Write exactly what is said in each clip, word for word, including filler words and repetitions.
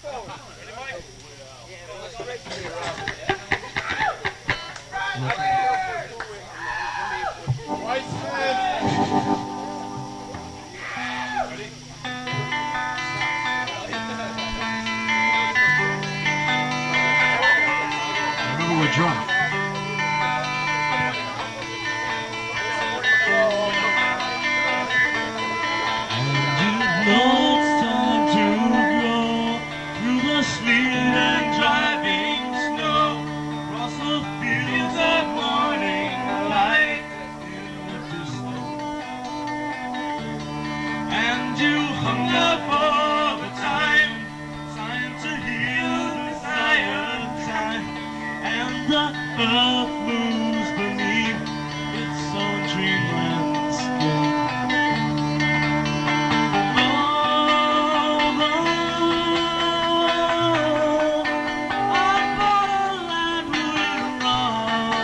Remember, we're drunk. The earth moves beneath its own dream landscape. Oh, our borderland will run.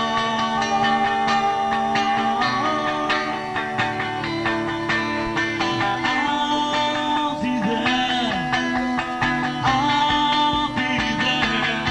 I'll be there. I'll be there.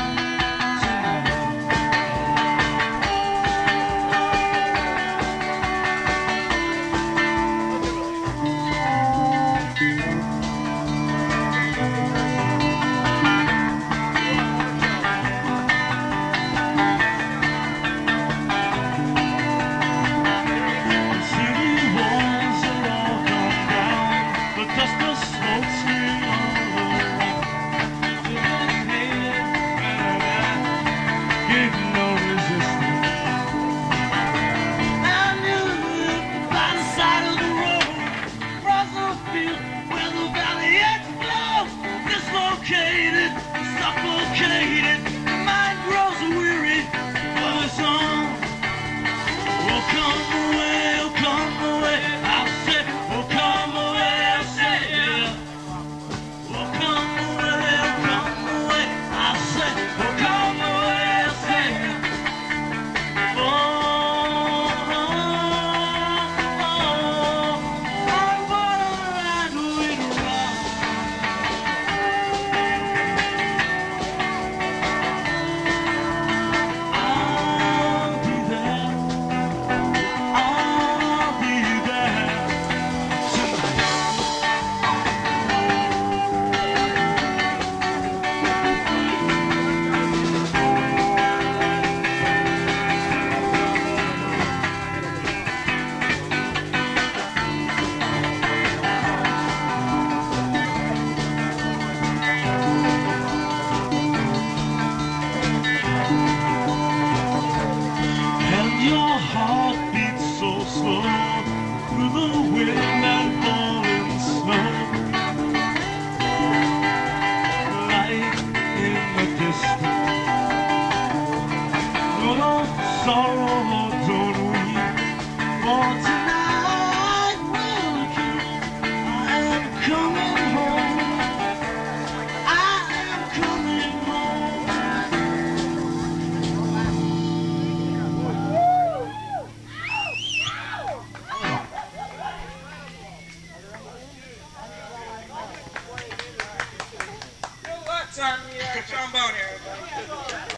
Suffocated, mind grows weary of its own. Will come away, will come away, I say, will come away, I say, yeah. Will come away, will come away, I say, will come away, I say, yeah. Oh, oh, oh, I'm borderline with rock. Your heart beats so slow through the wind and falling snow. Light in the distance. No, no sorrow, don't weep. For